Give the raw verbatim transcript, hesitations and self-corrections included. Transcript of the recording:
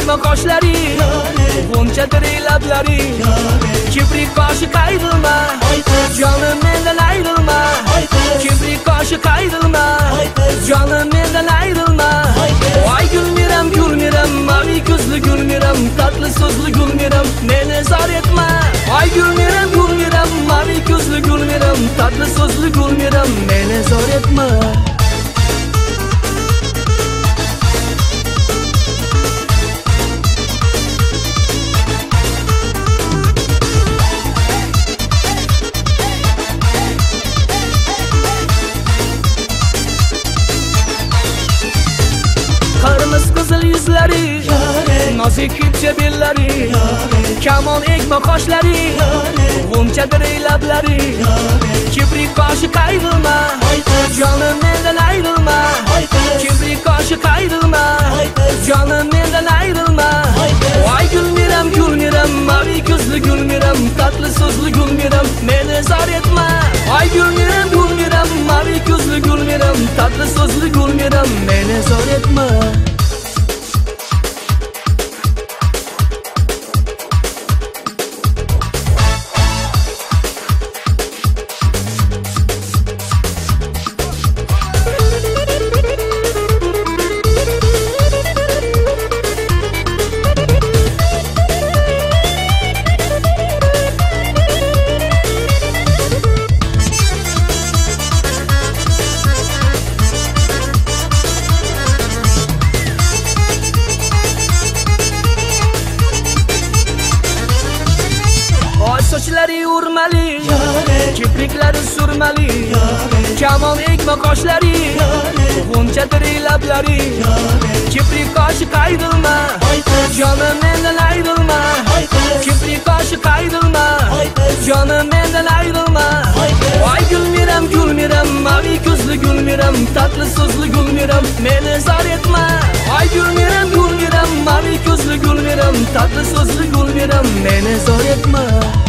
egma qoshlaring, g'unchadir lablaring, kibrik qoshi qayg'ilma, jonim mendan ayrilma, kibrik qoshi qayg'ilma, jonim mendan ayrilma. Voy gulmiram gulmiram, mavi ko'zli gulmiram, tatli so'zli gulmiram, meni zor etma. Voy gulmiram gulmiram, mavi ko'zli gulmiram, tatli so'zli gulmiram, meni zor etma. Qirmiz qizil yuzlari, nozik kipcha bellari, kamon egma qoshlari, g'unchadir lablari, kibrik qoshi qayg'ilma, jonim mendan ayrilma, kibrik qoshi qayg'ilma, jonim mendan ayrilma. Voy gulmiram gulmiram, mavi ko'zli gulmiram, tatli so'zli gulmiram, meni zor etma. Voy gulmiram gulmiram, mavi ko'zli gulmiram, tatli so'zli gulmiram, meni zor etma. Sochlari urmali, kipriklari surmali, kamon egma qoshlari, g'unchadir lablari, kibrik qoshi qayg'ilma, jonim mendan ayrilma, kibrik qoshi qayg'ilma, jonim mendan ayrilma. Voy gulmiram gulmiram, mavi ko'zli gulmiram, tatli so'zli gulmiram, meni zor etma. Voy gulmiram gulmiram, mavi ko'zli gulmiram, tatli so'zli gulmiram, meni zor etma.